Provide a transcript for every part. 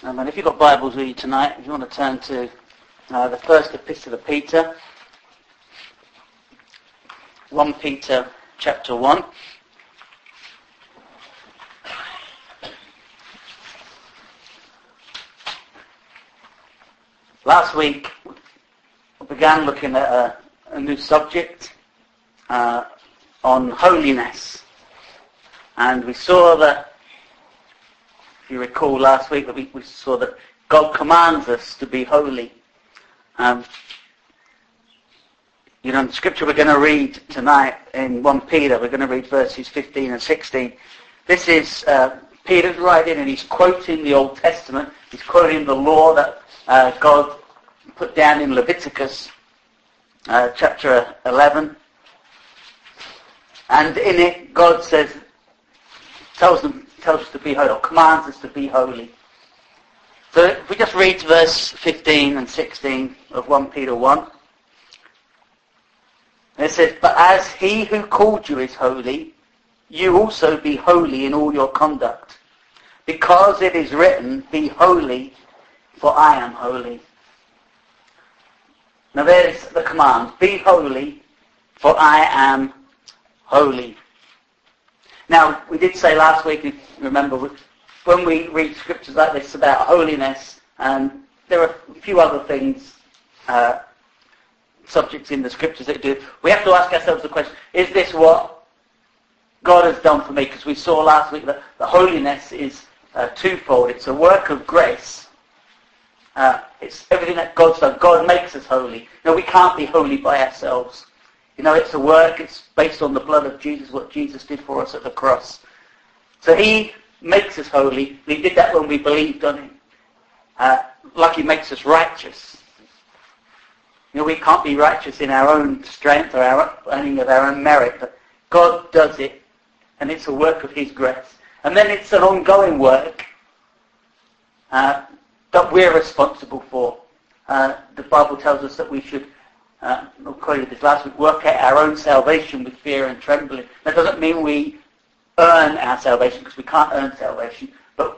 And if you've got Bibles with you tonight, if you want to turn to the first epistle of Peter, 1 Peter chapter 1. Last week we began looking at a new subject on holiness. And we saw that, if you recall last week, that we saw that God commands us to be holy. In the scripture we're going to read tonight in 1 Peter, we're going to read verses 15 and 16. This is Peter's writing, and he's quoting the Old Testament. He's quoting the law that God put down in Leviticus chapter 11. And in it, God tells us to be holy, or commands us to be holy. So if we just read verse 15 and 16 of 1 Peter 1. It says, "But as he who called you is holy, you also be holy in all your conduct. Because it is written, be holy, for I am holy." Now there's the command, be holy, for I am holy. Now, we did say last week, if you remember, when we read scriptures like this about holiness, and there are a few other things, subjects in the scriptures that do, we have to ask ourselves the question, is this what God has done for me? Because we saw last week that the holiness is twofold. It's a work of grace. It's everything that God's done. God makes us holy. We can't be holy by ourselves. It's a work, it's based on the blood of Jesus, what Jesus did for us at the cross. So he makes us holy. He did that when we believed on him. Like he makes us righteous. We can't be righteous in our own strength or any of our own merit, but God does it, and it's a work of his grace. And then it's an ongoing work that we're responsible for. The Bible tells us that we should, I quoted this last week, work out our own salvation with fear and trembling. That doesn't mean we earn our salvation, because we can't earn salvation, but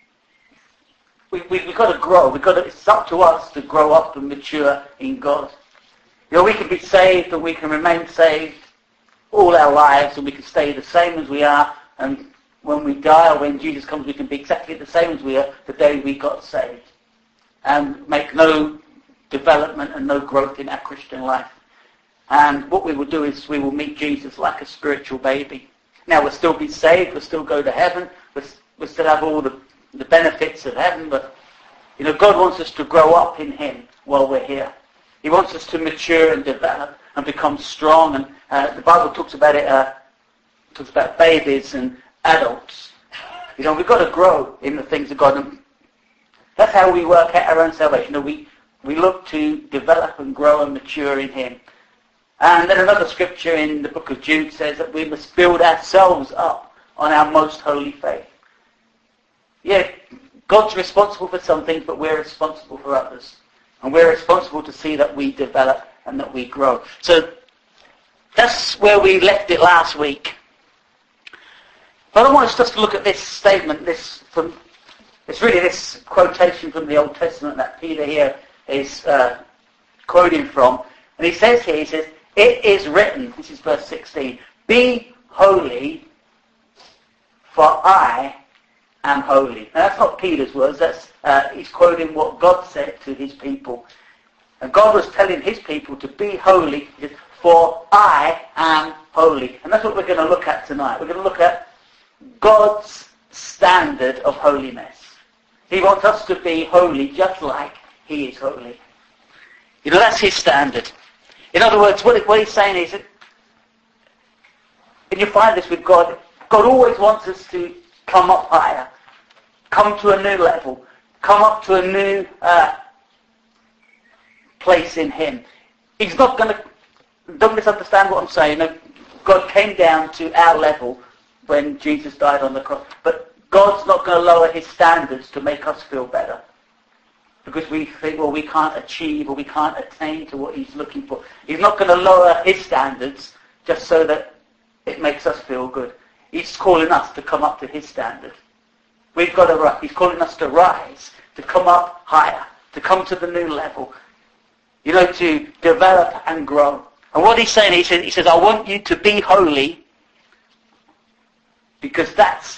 we've got to grow. It's up to us to grow up and mature in God. We can be saved and we can remain saved all our lives, and we can stay the same as we are, and when we die or when Jesus comes, we can be exactly the same as we are the day we got saved, and make no development and no growth in our Christian life. And what we will do is we will meet Jesus like a spiritual baby. Now, we'll still be saved, we'll still go to heaven, we'll still have all the benefits of heaven, but God wants us to grow up in him while we're here. He wants us to mature and develop and become strong, and the Bible talks about it, talks about babies and adults. We've got to grow in the things of God, and that's how we work out our own salvation. We look to develop and grow and mature in him. And then another scripture in the book of Jude says that we must build ourselves up on our most holy faith. Yeah, God's responsible for some things, but we're responsible for others. And we're responsible to see that we develop and that we grow. So that's where we left it last week. But I want us just to look at this statement, it's really this quotation from the Old Testament that Peter here is quoting from. And he says, it is written, this is verse 16, be holy, for I am holy. Now that's not Peter's words, he's quoting what God said to his people. And God was telling his people to be holy, for I am holy. And that's what we're going to look at tonight. We're going to look at God's standard of holiness. He wants us to be holy just like he is holy. That's his standard. In other words, what he's saying is, and you find this with God, God always wants us to come up higher, come to a new level, come up to a new place in him. He's not going to, don't misunderstand what I'm saying. God came down to our level when Jesus died on the cross, but God's not going to lower his standards to make us feel better. Because we think, we can't achieve or we can't attain to what he's looking for. He's not going to lower his standards just so that it makes us feel good. He's calling us to come up to his standard. We've got to rise. He's calling us to rise to come up higher, to come to the new level, to develop and grow. And what he's saying, he says, I want you to be holy because that's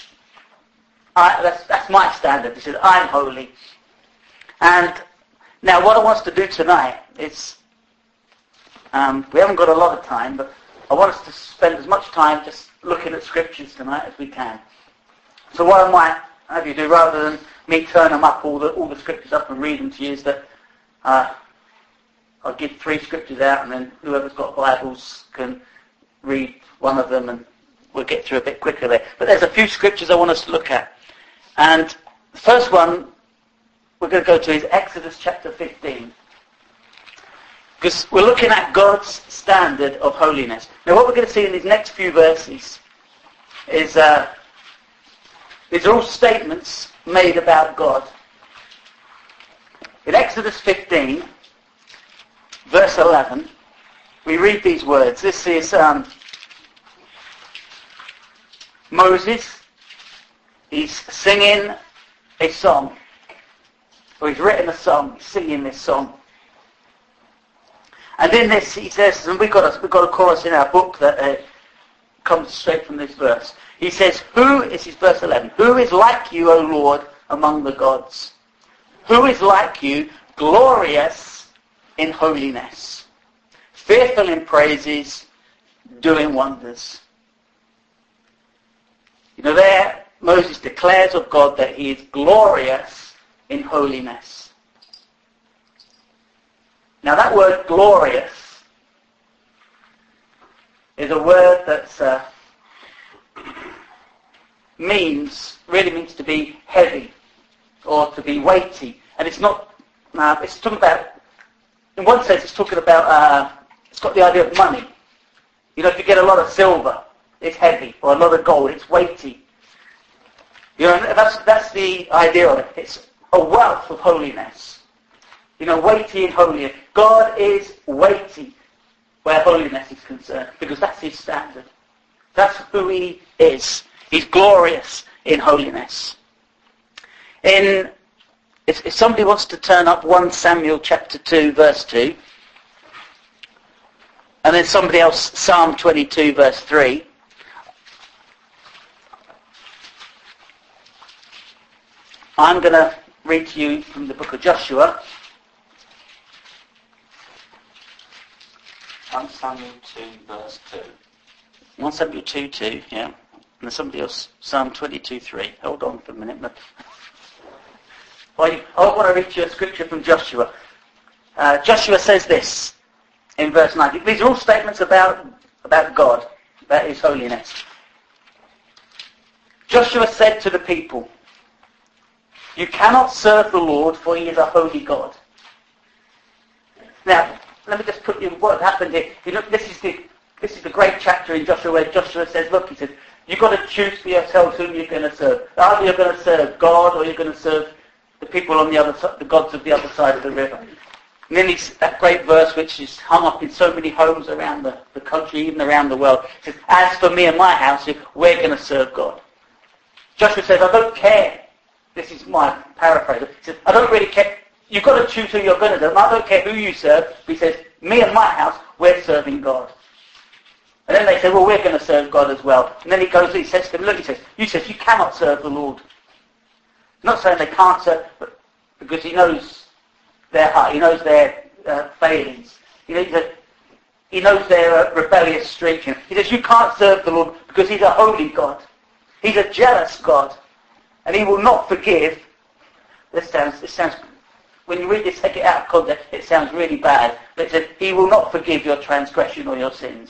my standard. He says, I'm holy. And now what I want us to do tonight is, we haven't got a lot of time, but I want us to spend as much time just looking at scriptures tonight as we can. So what I might have you do, rather than me turn them up, all the scriptures up and read them to you, is that I'll give 3 scriptures out, and then whoever's got Bibles can read one of them, and we'll get through a bit quicker there. But there's a few scriptures I want us to look at. And the first one we're going to go to is Exodus chapter 15. Because we're looking at God's standard of holiness. Now what we're going to see in these next few verses is these are all statements made about God. In Exodus 15, verse 11, we read these words. This is Moses. He's singing a song. Or he's written a song. He's singing this song. And in this, he says, and we've got a chorus in our book that comes straight from this verse. He says, this is verse 11, who is like you, O Lord, among the gods? Who is like you, glorious in holiness, fearful in praises, doing wonders? There Moses declares of God that he is glorious in holiness. Now that word glorious is a word that's really means to be heavy or to be weighty. And it's not, it's talking about, in one sense it's talking about, it's got the idea of money. If you get a lot of silver, it's heavy, or a lot of gold, it's weighty. That's the idea of it. It's a wealth of holiness. Weighty in holiness. God is weighty where holiness is concerned, because that's his standard. That's who he is. He's glorious in holiness. If somebody wants to turn up 1 Samuel chapter 2, verse 2, and then somebody else, Psalm 22, verse 3, I'm going to read to you from the book of Joshua. 1 Samuel 2, verse 2. 1 Samuel 2, 2, yeah. And then somebody else, Psalm 22, 3. Hold on for a minute. I want to read you a scripture from Joshua. Joshua says this in verse 9. These are all statements about God, about his holiness. Joshua said to the people, you cannot serve the Lord, for he is a holy God. Now, let me just put you what happened here. This is the great chapter in Joshua where Joshua says, look, he says, you've got to choose for yourselves whom you're going to serve. Either you're going to serve God, or you're going to serve the people on the other side, the gods of the other side of the river. And then that great verse which is hung up in so many homes around the country, even around the world. It says, as for me and my house, we're going to serve God. Joshua says, I don't care. This is my paraphrase. He says, I don't really care. You've got to choose who you're going to serve. I don't care who you serve. But he says, me and my house, we're serving God. And then they say, well, we're going to serve God as well. And then he says to them, look, you cannot serve the Lord. He's not saying they can't serve, but because he knows their heart, he knows their failings. He knows their rebellious streak. He says, you can't serve the Lord because he's a holy God. He's a jealous God. And he will not forgive. This sounds, when you read this, take it out of context, it sounds really bad. But it says, he will not forgive your transgression or your sins.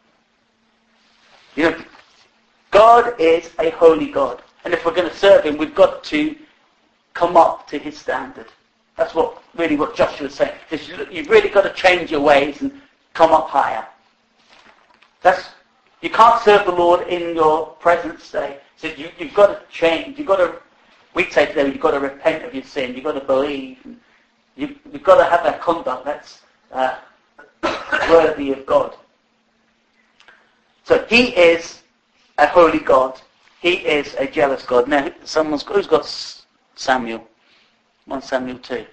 God is a holy God. And if we're going to serve him, we've got to come up to his standard. That's what Joshua is saying. You've really got to change your ways and come up higher. You can't serve the Lord in your present state. So you've got to change. We say today, you've got to repent of your sin. You've got to believe. You've got to have that conduct that's worthy of God. So he is a holy God. He is a jealous God. Now, who's got Samuel? 1 Samuel 2.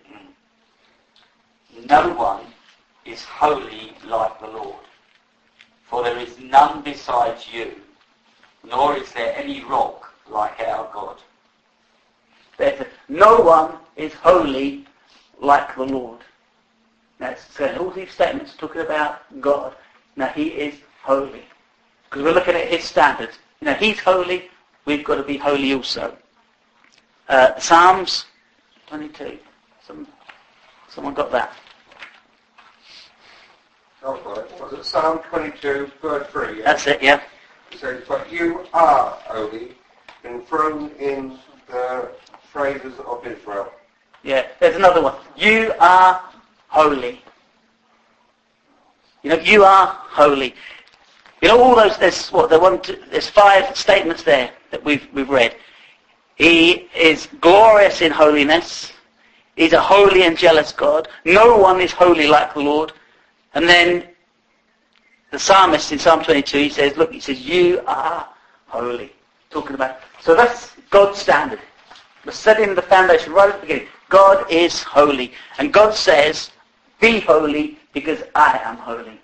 No one is holy like the Lord, for there is none besides you, nor is there any rock like our God. No one is holy like the Lord. Now, so all these statements talking about God. Now, he is holy. Because we're looking at his standards. He's holy, we've got to be holy also. Psalms 22. Someone got that? Oh, right. Was it Psalm 22, verse 3? Yeah? That's it, yeah. It says, but you are holy, enthroned in the praises of Israel. Yeah, there's another one. You are holy. You are holy. All those, there's 5 statements there that we've read. He is glorious in holiness. He's a holy and jealous God. No one is holy like the Lord. And then the psalmist in Psalm 22, he says, you are holy. Talking about, so that's God's standard. We're setting the foundation right at the beginning. God is holy. And God says, be holy because I am holy.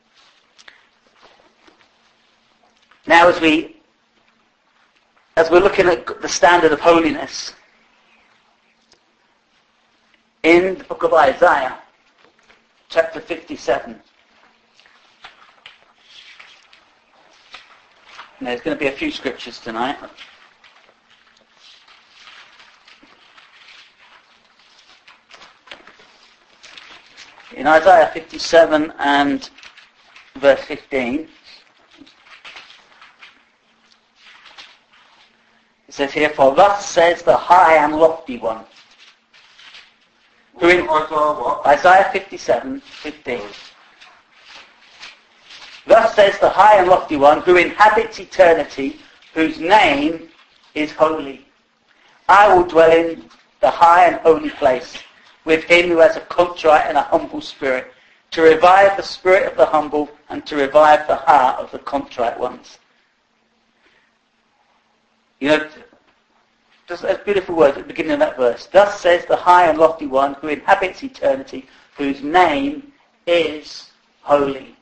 Now as we're looking at the standard of holiness, in the book of Isaiah, chapter 57, and there's going to be a few scriptures tonight. In Isaiah 57 and verse 15, it says here, for thus says the high and lofty one. Who in Isaiah 57, 15. Thus says the high and lofty one who inhabits eternity, whose name is holy. I will dwell in the high and holy place with him who has a contrite and a humble spirit, to revive the spirit of the humble and to revive the heart of the contrite ones. Just those beautiful words at the beginning of that verse. Thus says the high and lofty one who inhabits eternity, whose name is holy.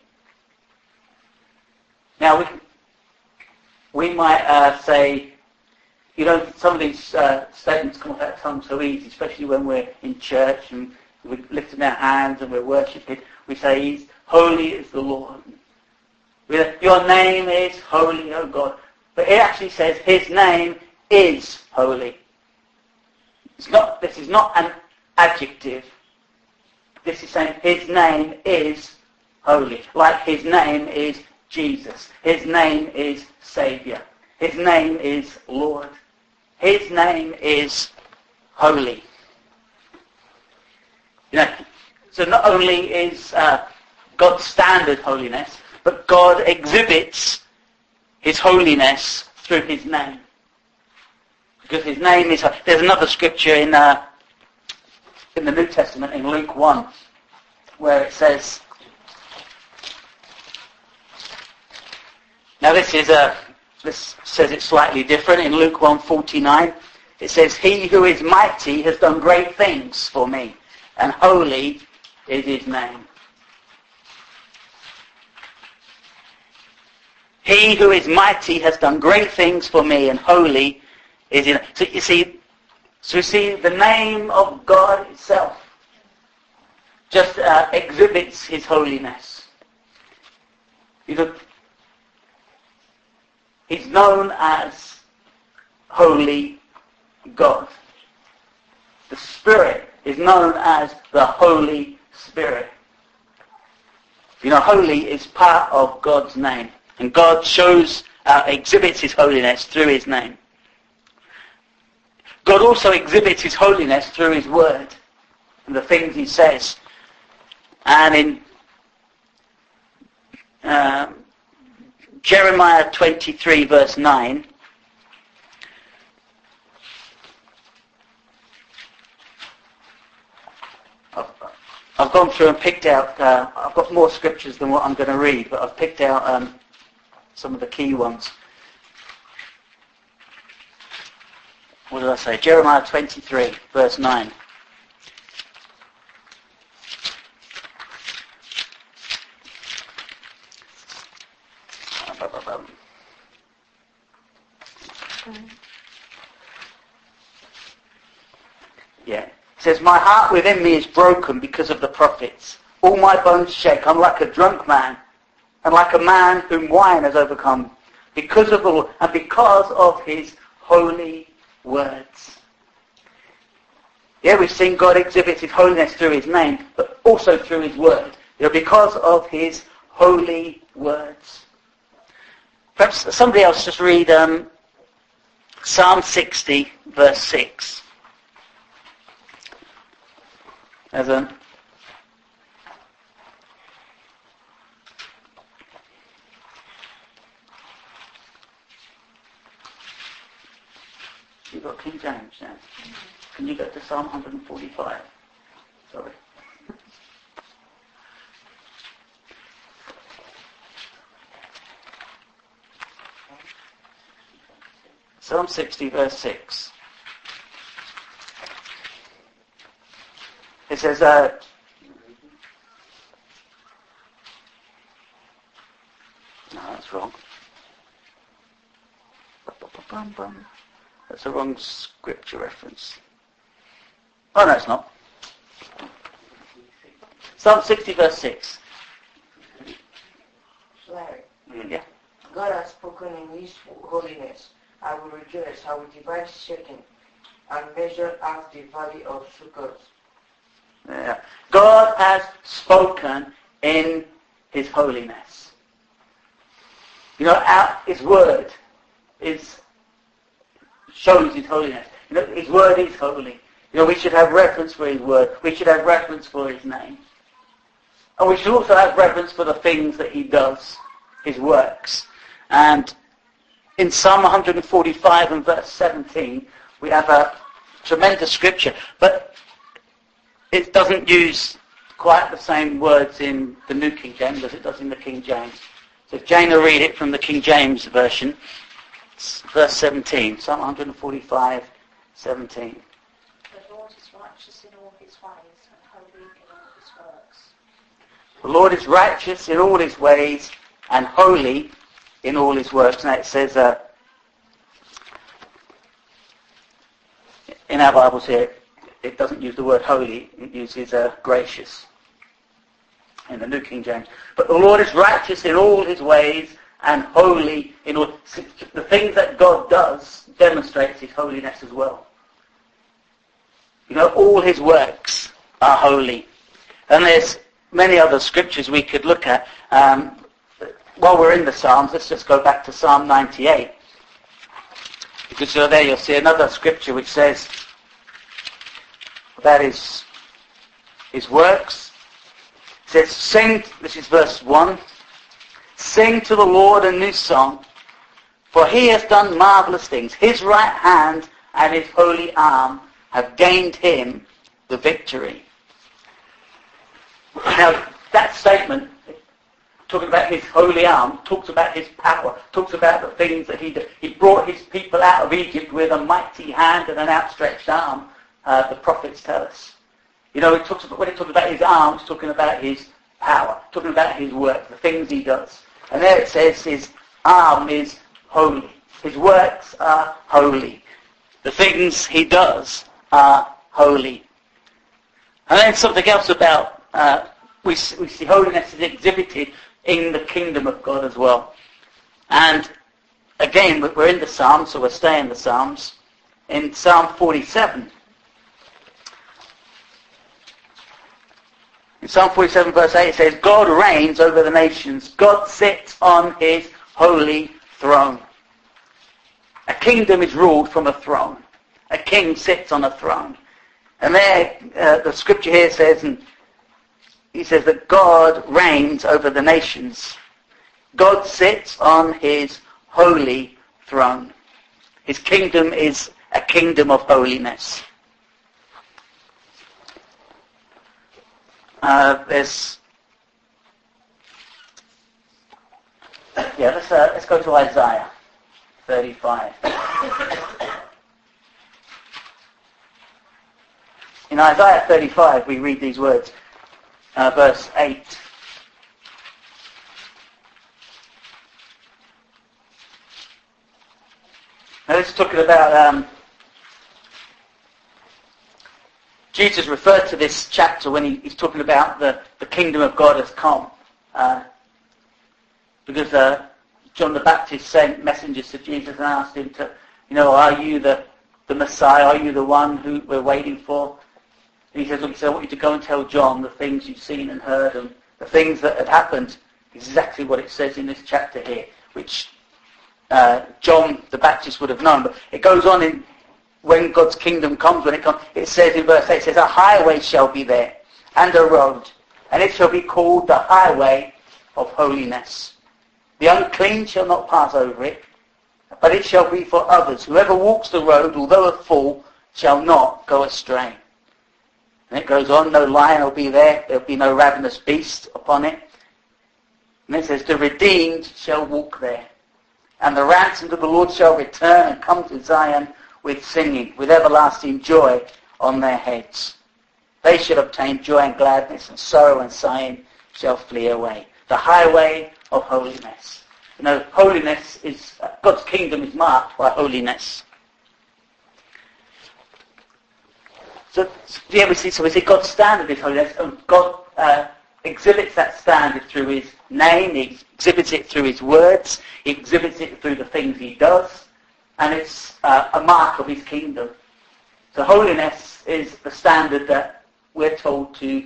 Now we might say, some of these statements come off our tongue so easy, especially when we're in church and we're lifting our hands and we're worshipping. We say, holy is the Lord. Your name is holy, O God. But it actually says his name is holy. This is not an adjective. This is saying his name is holy. Like his name is Jesus. His name is Saviour. His name is Lord. His name is holy. So not only is God's standard holiness, but God exhibits his holiness through his name. Because his name is... There's another scripture in the New Testament, in Luke 1, where it says... Now this says it slightly different. In Luke 1:49, it says, he who is mighty has done great things for me, and holy is his name. He who is mighty has done great things for me, and holy is his name. So you see, the name of God itself just exhibits his holiness. He's known as Holy God. The Spirit is known as the Holy Spirit. Holy is part of God's name. And God exhibits his holiness through his name. God also exhibits his holiness through his word and the things he says. And in Jeremiah 23 verse 9, I've gone through and picked out, I've got more scriptures than what I'm going to read, but I've picked out some of the key ones. What did I say? Jeremiah 23 verse 9. Yeah. It says, my heart within me is broken because of the prophets. All my bones shake. I'm like a drunk man, and like a man whom wine has overcome. Because of the Lord, and because of his holy words. Yeah, we've seen God exhibit his holiness through his name, but also through his word. Because of his holy words. Perhaps somebody else just read Psalm 60, verse 6. As a You've got King James now. Can you go to Psalm 145? Sorry. Psalm 60, verse 6. It says, no, that's wrong. That's a wrong scripture reference. Oh, no, it's not. Psalm 60, verse 6. Larry, Yeah. God has spoken in his holiness. I will rejoice. I will divide Shechem and measure out the valley of Sukkot. Yeah. God has spoken in his holiness. You know, his word shows his holiness. You know, his word is holy. You know, we should have reverence for his word. We should have reverence for his name. And we should also have reverence for the things that he does, his works. And in Psalm 145 and verse 17, we have a tremendous scripture, but it doesn't use quite the same words in the New King James as it does in the King James. So if Jane will read it from the King James version, verse 17, Psalm 145, 17. The Lord is righteous in all his ways and holy in all his works. The Lord is righteous in all his ways and holy in all his works. Now it says in our Bibles here, it doesn't use the word holy, it uses gracious in the New King James. But the Lord is righteous in all his ways and holy in all. The things that God does demonstrates his holiness as well. You know, all his works are holy. And there's many other scriptures we could look at. While we're in the Psalms, let's just go back to Psalm 98. Because there you'll see another scripture which says about his works. It says, sing, this is verse 1, sing to the Lord a new song, for he has done marvelous things. His right hand and his holy arm have gained him the victory. Now, that statement, talking about his holy arm, talks about his power, talks about the things that he did. He brought his people out of Egypt with a mighty hand and an outstretched arm, the prophets tell us. You know, when it talks about his arm, it's talking about his power, talking about his work, the things he does. And there it says his arm is holy. His works are holy. The things he does are holy. And then something else about, we see holiness is exhibited in the kingdom of God as well. And again, we're in the Psalms, so we'll stay in the Psalms. In Psalm 47, in Psalm 47 verse 8 it says, God reigns over the nations. God sits on his holy throne. A kingdom is ruled from a throne. A king sits on a throne. And there, the scripture here says, and he says that God reigns over the nations. God sits on his holy throne. His kingdom is a kingdom of holiness. Let's go to Isaiah 35. In Isaiah 35 we read these words, verse 8. Now this is talking about, Jesus referred to this chapter when he's talking about the kingdom of God has come. Because John the Baptist sent messengers to Jesus and asked him to, are you the Messiah? Are you the one who we're waiting for? And he says, look, I want you to go and tell John the things you've seen and heard and the things that have happened. Exactly what it says in this chapter here, which John the Baptist would have known. But it goes on in when God's kingdom comes, when it comes, it says in verse 8, it says, a highway shall be there, and a road, and it shall be called the highway of holiness. The unclean shall not pass over it, but it shall be for others. Whoever walks the road, although a fool, shall not go astray. And it goes on, no lion will be there, there will be no ravenous beast upon it. And it says, the redeemed shall walk there, and the ransomed of the Lord shall return and come to Zion with singing, with everlasting joy on their heads. They shall obtain joy and gladness, and sorrow and sighing shall flee away. The highway of holiness. Holiness is, God's kingdom is marked by holiness. So we see God's standard is holiness, and God exhibits that standard through his name, he exhibits it through his words, he exhibits it through the things he does, and it's a mark of his kingdom. So holiness is the standard that we're told to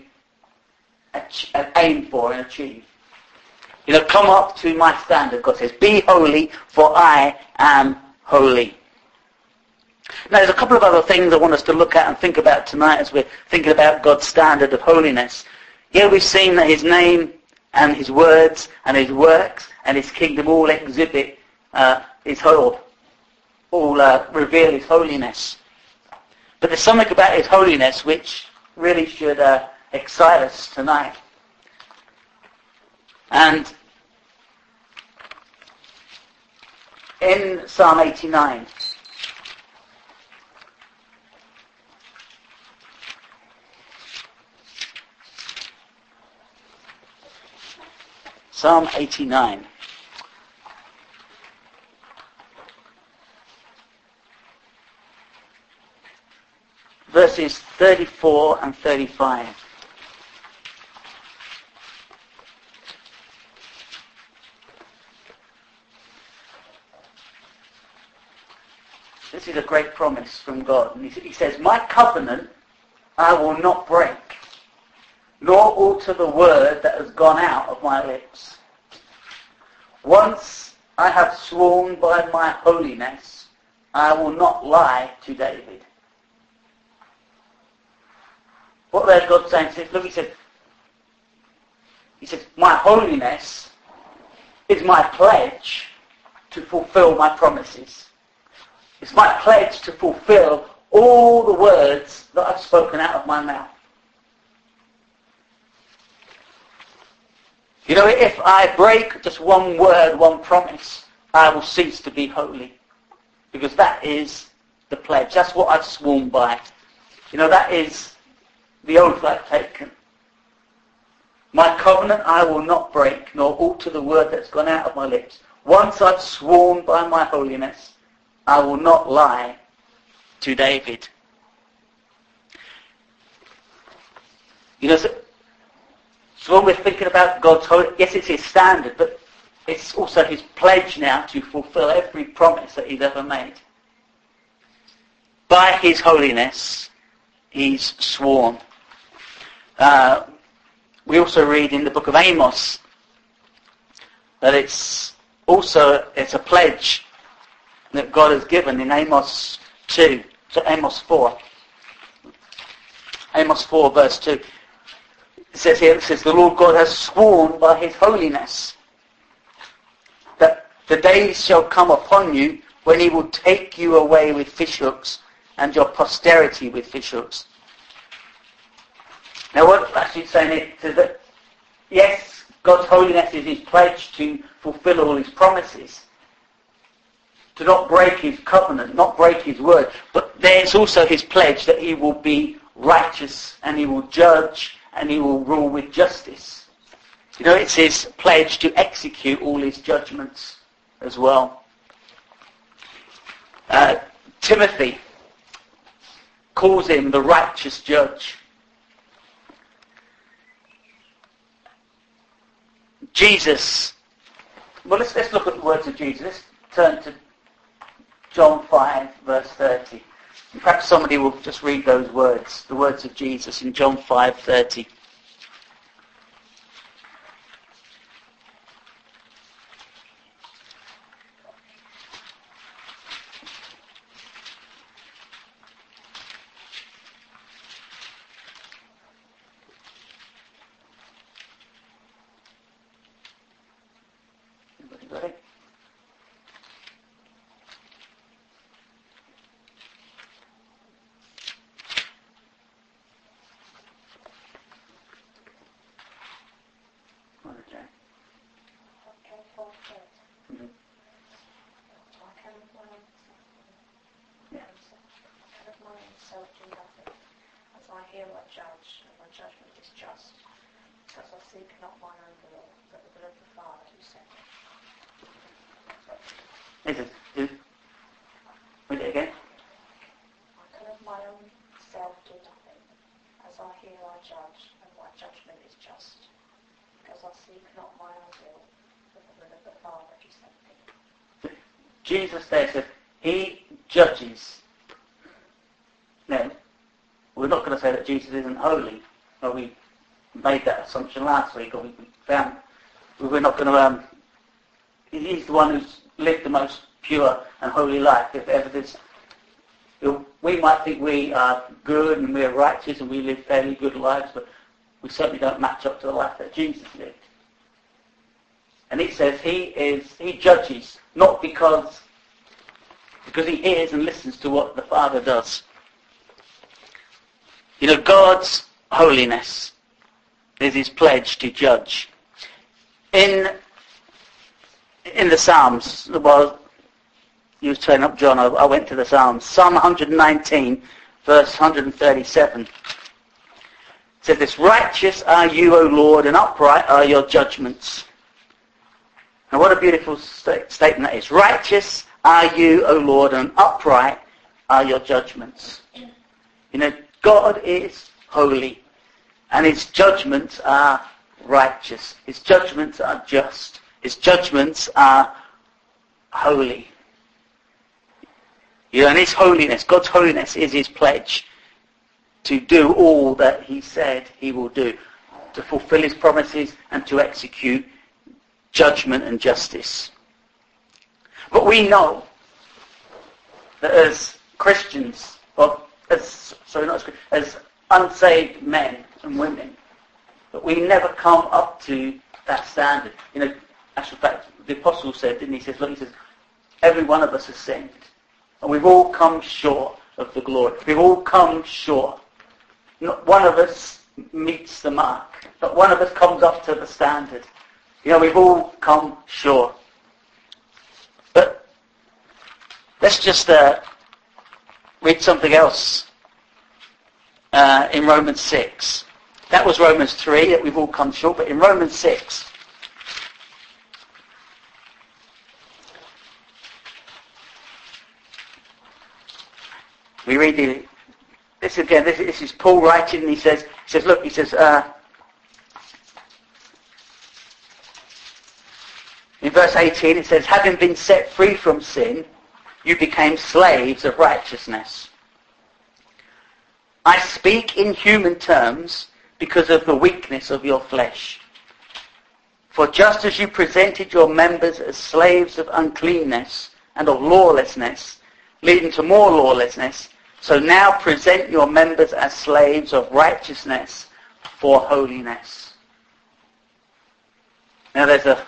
aim for and achieve. Come up to my standard. God says, be holy, for I am holy. Now, there's a couple of other things I want us to look at and think about tonight as we're thinking about God's standard of holiness. Here we've seen that his name and his words and his works and his kingdom all exhibit his whole, all reveal his holiness. But there's something about his holiness which really should excite us tonight. And in Psalm 89, Psalm 89. Verses 34 and 35. This is a great promise from God. And he says, my covenant I will not break, nor alter the word that has gone out of my lips. Once I have sworn by my holiness, I will not lie to David. What there's God saying? Look, he says, my holiness is my pledge to fulfill my promises. It's my pledge to fulfill all the words that I've spoken out of my mouth. If I break just one word, one promise, I will cease to be holy. Because that is the pledge. That's what I've sworn by. That is the oath I've taken. My covenant I will not break, nor alter the word that's gone out of my lips. Once I've sworn by my holiness, I will not lie to David. So when we're thinking about God's holiness, yes, it's his standard, but it's also his pledge now to fulfill every promise that he's ever made. By his holiness, he's sworn. We also read in the book of Amos that it's a pledge that God has given in Amos 2, so Amos 4. Amos 4 verse 2. It says here, the Lord God has sworn by his holiness that the days shall come upon you when he will take you away with fishhooks and your posterity with fishhooks. Now what actually saying is that, yes, God's holiness is his pledge to fulfill all his promises, to not break his covenant, not break his word, but there's also his pledge that he will be righteous and he will judge and he will rule with justice. It's his pledge to execute all his judgments as well. Timothy calls him the righteous judge. Jesus, well, let's look at the words of Jesus. Let's turn to John 5, verse 30. And perhaps somebody will just read those words, the words of Jesus in John 5:30. Everybody got it? Okay. Mhm. Yeah. As I hear my judge, and my judgment is just, because I seek not mine own will, but the will of the Father who sent me. Read it again. I can of my own self do nothing. As I hear I judge, and my judgment is just, because I seek not my own will, but the will of the Father who sent me. Jesus there said, he judges. Now, we're not going to say that Jesus isn't holy. Well, we made that assumption last week, or we found we're not going to. He's the one who's lived the most pure and holy life. If ever there's, we might think we are good and we're righteous and we live fairly good lives, but we certainly don't match up to the life that Jesus lived. And he says he judges not because he hears and listens to what the Father does. You know, God's holiness is his pledge to judge. In the Psalms, well, you was turning up, John, I went to the Psalms. Psalm 119, verse 137. It says this, righteous are you, O Lord, and upright are your judgments. And what a beautiful statement that is. Righteous are you, O Lord, and upright are your judgments. You know, God is holy, and his judgments are righteous. His judgments are just. His judgments are holy. You know, and his holiness, God's holiness, is his pledge to do all that he said he will do, to fulfill his promises and to execute judgment and justice. But we know that as Christians, as unsaved men and women, that we never come up to that standard. You know, actual fact, the apostle said, didn't he? He says, every one of us has sinned. And we've all come short of the glory. We've all come short. Not one of us meets the mark. Not one of us comes up to the standard. You know, we've all come short. But let's just read something else in Romans 6. That was Romans 3, that we've all come short, but in Romans 6, we read this again. This is Paul writing, and he says, in verse 18, it says, having been set free from sin, you became slaves of righteousness. I speak in human terms because of the weakness of your flesh. For just as you presented your members as slaves of uncleanness and of lawlessness, leading to more lawlessness, so now present your members as slaves of righteousness for holiness. Now there's a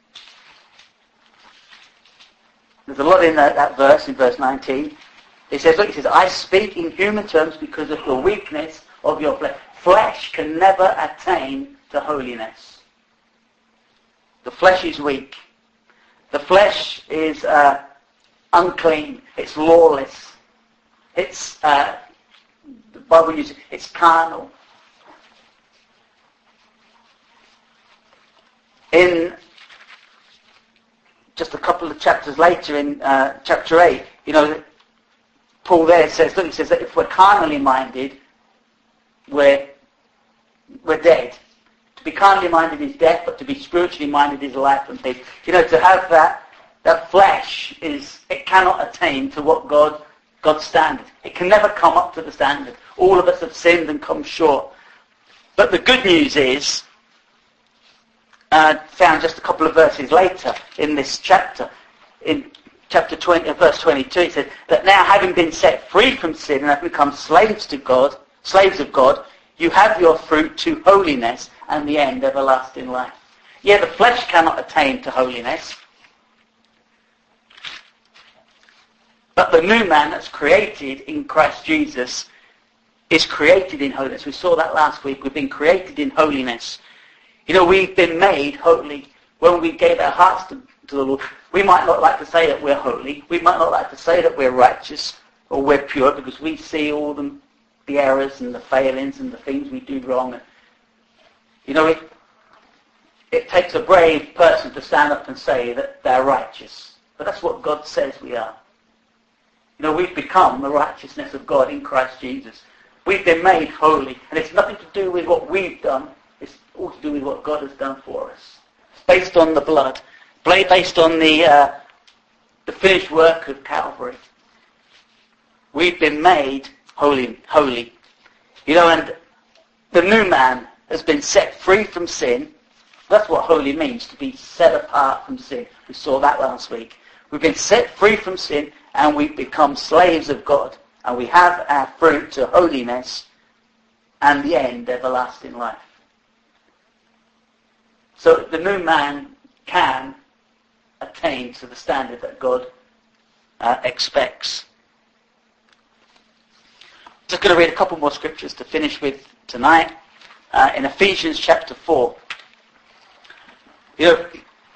lot in that verse, in verse 19. It says, I speak in human terms because of the weakness of your flesh. Flesh can never attain to holiness. The flesh is weak. The flesh is unclean. It's lawless. It's, the Bible uses, it's carnal. In just a couple of chapters later, in chapter 8, you know, Paul there says, look, he says that if we're carnally minded, we're dead. To be carnally minded is death, but to be spiritually minded is life and peace. You know, to have that flesh it cannot attain to what God's standard. It can never come up to the standard. All of us have sinned and come short. But the good news is, found just a couple of verses later in this chapter, in chapter 20, verse 22, it says that now having been set free from sin and have become slaves of God, you have your fruit to holiness and the end everlasting life. Yeah, the flesh cannot attain to holiness, but the new man that's created in Christ Jesus is created in holiness. We saw that last week. We've been created in holiness. You know, we've been made holy when we gave our hearts to the Lord. We might not like to say that we're holy. We might not like to say that we're righteous or we're pure because we see all the errors and the failings and the things we do wrong. You know, it takes a brave person to stand up and say that they're righteous. But that's what God says we are. You know, we've become the righteousness of God in Christ Jesus. We've been made holy. And it's nothing to do with what we've done. It's all to do with what God has done for us. It's based on the blood. Based on the finished work of Calvary. We've been made holy. You know, and the new man has been set free from sin. That's what holy means, to be set apart from sin. We saw that last week. We've been set free from sin and we've become slaves of God. And we have our fruit to holiness and the end, everlasting life. So the new man can attain to the standard that God expects. Just going to read a couple more scriptures to finish with tonight. In Ephesians chapter 4. You know,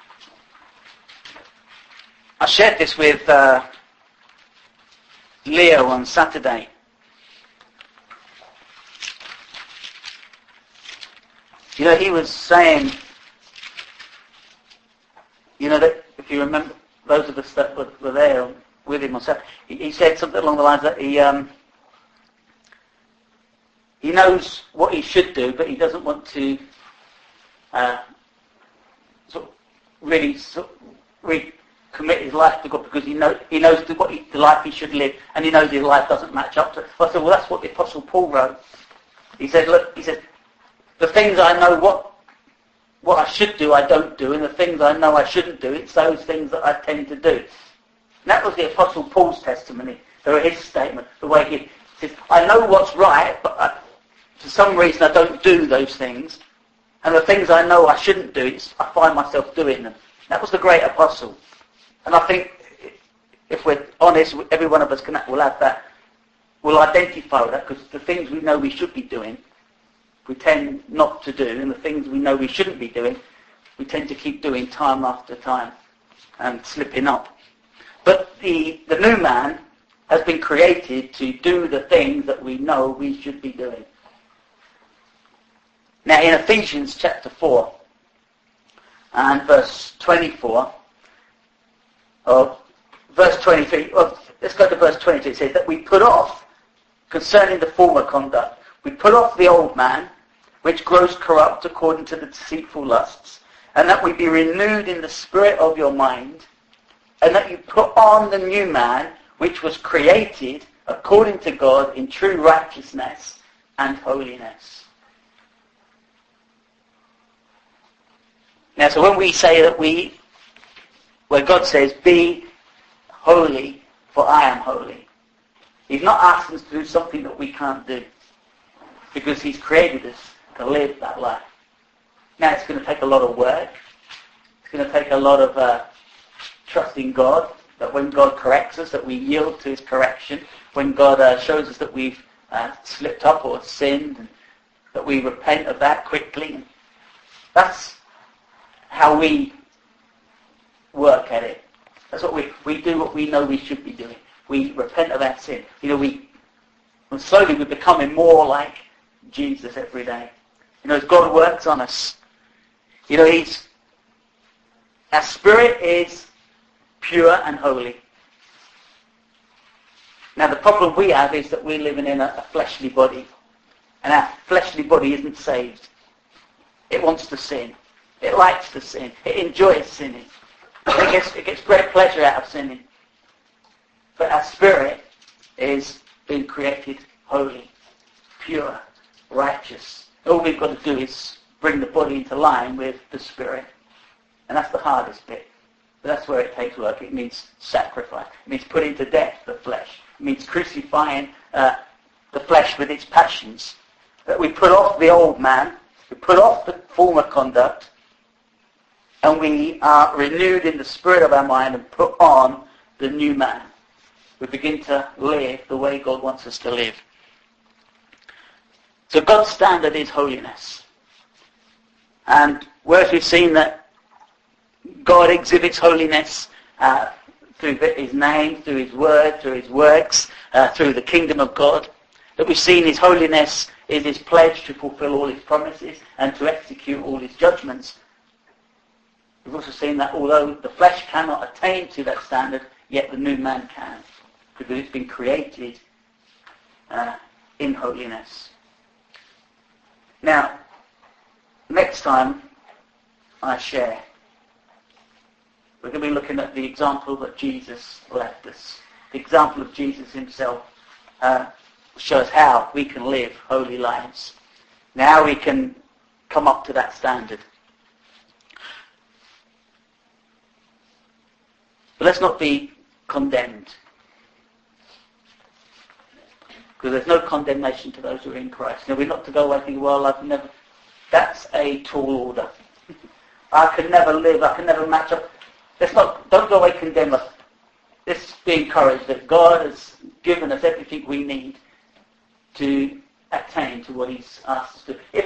I shared this with Leo on Saturday. You know, he was saying, you know, that if you remember, those of us that were there with him on Saturday, he said something along the lines that he knows what he should do, but he doesn't want to really commit his life to God because he knows the life he should live, and he knows his life doesn't match up to it. I said, well, that's what the Apostle Paul wrote. He said, look, the things I know what I should do, I don't do, and the things I know I shouldn't do, it's those things that I tend to do. And that was the Apostle Paul's testimony, or his statement, the way he says, I know what's right, but for some reason I don't do those things. And the things I know I shouldn't do, I find myself doing them. That was the great apostle. And I think, if we're honest, every one of us will have that, will identify that, because the things we know we should be doing, we tend not to do, and the things we know we shouldn't be doing, we tend to keep doing time after time, and slipping up. But the new man has been created to do the things that we know we should be doing. Now in Ephesians chapter 4 and verse 24, or verse 23, let's go to verse 22, it says that we put off, concerning the former conduct, we put off the old man, which grows corrupt according to the deceitful lusts, and that we be renewed in the spirit of your mind, and that you put on the new man, which was created according to God in true righteousness and holiness. Now, so when we say that where God says, be holy, for I am holy, He's not asking us to do something that we can't do, because He's created us to live that life. Now, it's going to take a lot of work. It's going to take a lot of trusting God, that when God corrects us, that we yield to His correction. When God shows us that we've slipped up or sinned, and that we repent of that quickly. That's how we work at it. That's what we do what we know we should be doing. We repent of our sin. You know, and slowly we're becoming more like Jesus every day. You know, as God works on us, you know, our spirit is pure and holy. Now the problem we have is that we're living in a fleshly body. And our fleshly body isn't saved. It wants to sin. It likes to sin. It enjoys sinning. It gets great pleasure out of sinning. But our spirit is being created holy, pure, righteous. All we've got to do is bring the body into line with the spirit. And that's the hardest bit. But that's where it takes work. It means sacrifice. It means putting to death the flesh. It means crucifying the flesh with its passions. That we put off the old man, we put off the former conduct, and we are renewed in the spirit of our mind and put on the new man. We begin to live the way God wants us to live. So God's standard is holiness. And whereas we've seen that God exhibits holiness through his name, through his word, through his works, through the kingdom of God, that we've seen his holiness is his pledge to fulfill all his promises and to execute all his judgments. We've also seen that although the flesh cannot attain to that standard, yet the new man can, because it's been created in holiness. Now, next time I share, we're going to be looking at the example that Jesus left us. The example of Jesus himself shows how we can live holy lives. Now we can come up to that standard. But let's not be condemned. Because there's no condemnation to those who are in Christ. Now we're not to go away thinking, well, I've never... That's a tall order. I can never live, I can never match up. Don't go away condemn us. Let's be encouraged that God has given us everything we need to attain to what he's asked us to. If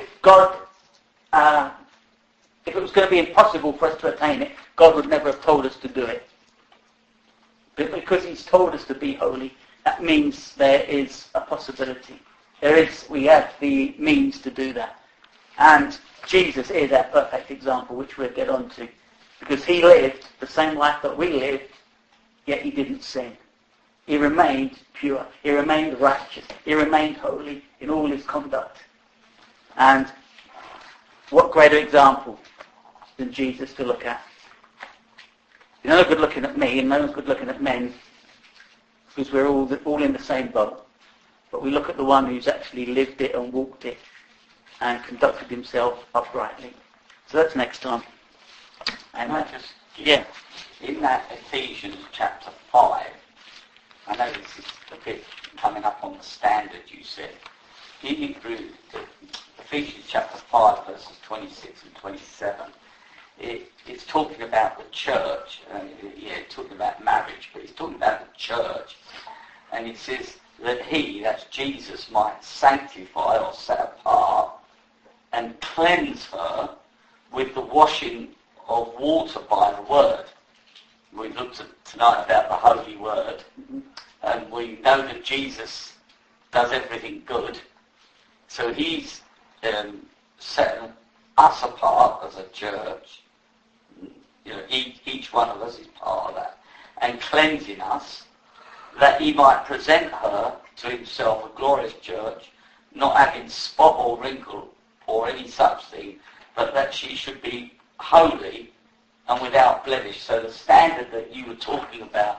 it was going to be impossible for us to attain it, God would never have told us to do it. But because he's told us to be holy, that means there is a possibility. We have the means to do that. And Jesus is our perfect example, which we'll get on to. Because he lived the same life that we lived, yet he didn't sin. He remained pure. He remained righteous. He remained holy in all his conduct. And what greater example than Jesus to look at? You're no good looking at me, and no one's good looking at men, because we're all in the same boat. But we look at the one who's actually lived it and walked it and conducted himself uprightly. So that's next time. And yeah. In that Ephesians chapter 5, I know this is a bit coming up on the standard you said. In Ephesians chapter 5, verses 26 and 27, it's talking about the church. It's talking about marriage, but it's talking about the church. And it says that he, that's Jesus, might sanctify or set apart and cleanse her with the washing of water by the word. We've looked at tonight about the Holy Word, and we know that Jesus does everything good. So he's setting us apart as a church. Each one of us is part of that, and cleansing us, that he might present her to himself a glorious church, not having spot or wrinkle or any such thing, but that she should be holy and without blemish. So the standard that you were talking about,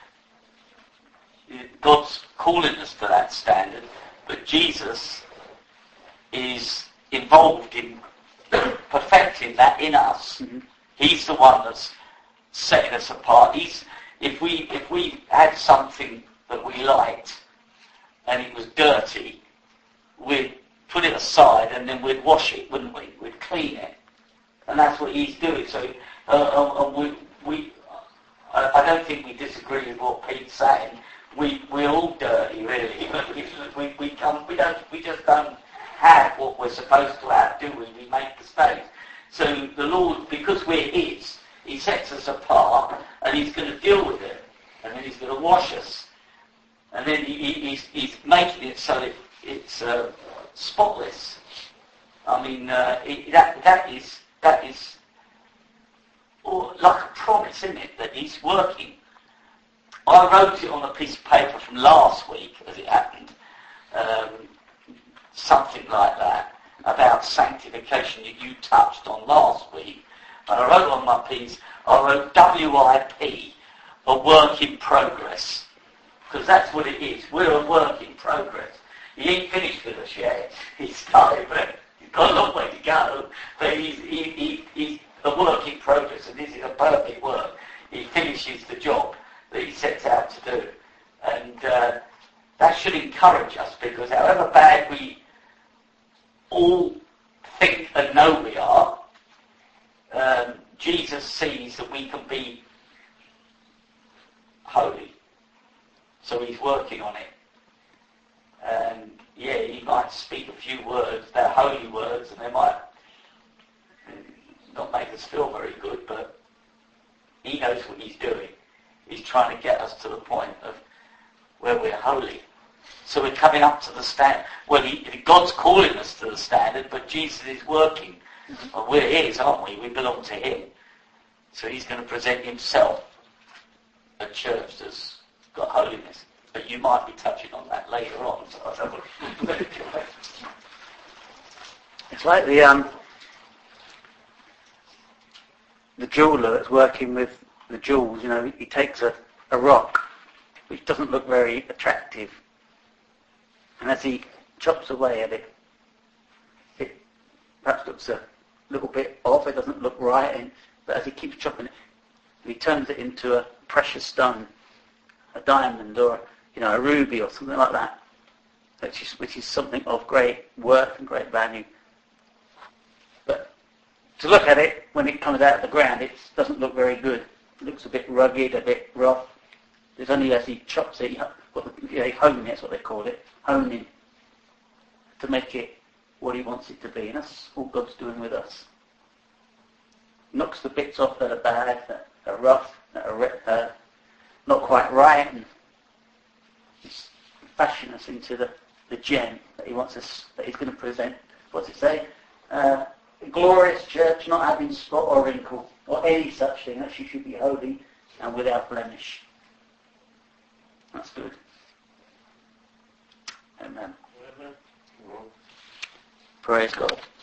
God's calling us to that standard, but Jesus is involved in perfecting that in us. Mm-hmm. He's the one that's setting us apart. If we had something that we liked and it was dirty, we'd put it aside and then we'd wash it, wouldn't we? We'd clean it. And that's what he's doing. So I don't think we disagree with what Pete's saying. We're all dirty, really. We just don't have what we're supposed to have, do we? We make mistakes. So the Lord, because we're his, he sets us apart, and he's going to deal with it, and then he's going to wash us, and then he's making it so that it's spotless. I mean, that is like a promise, isn't it? That he's working I wrote it on a piece of paper from last week, as it happened, something like that, about sanctification that you touched on last week. And I wrote on my piece, I wrote WIP, a work in progress. Because that's what it is. We're a work in progress. He ain't finished with us yet. He's started, but he's got a long way to go. But he's a work in progress, and this is a perfect work. He finishes the job that he sets out to do. And that should encourage us, because however bad we all think and know we are, Jesus sees that we can be holy. So he's working on it. And yeah, he might speak a few words, they're holy words, and they might not make us feel very good, but he knows what he's doing. He's trying to get us to the point of where we're holy. So we're coming up to the standard. Well, God's calling us to the standard, but Jesus is working. Well, we're his, aren't we? We belong to him. So he's going to present himself, a church that's got holiness. But you might be touching on that later on. So I'll have a It's like the jeweller that's working with the jewels. You know, he takes a rock which doesn't look very attractive, and as he chops away at it, it perhaps looks a little bit off. It doesn't look right, but as he keeps chopping it, he turns it into a precious stone, a diamond, or a ruby, or something like that, which is something of great worth and great value. But to look at it when it comes out of the ground, it doesn't look very good. It looks a bit rugged, a bit rough. It's only as he chops it, honing, that's what they call it, honing, to make it what he wants it to be. And that's what God's doing with us. Knocks the bits off that are bad, that are rough, that are not quite right, and fashion us into the gem that he wants us, that he's going to present. What's it say? A glorious church, not having spot or wrinkle, or any such thing, that she should be holy and without blemish. That's good. Amen. Praise God.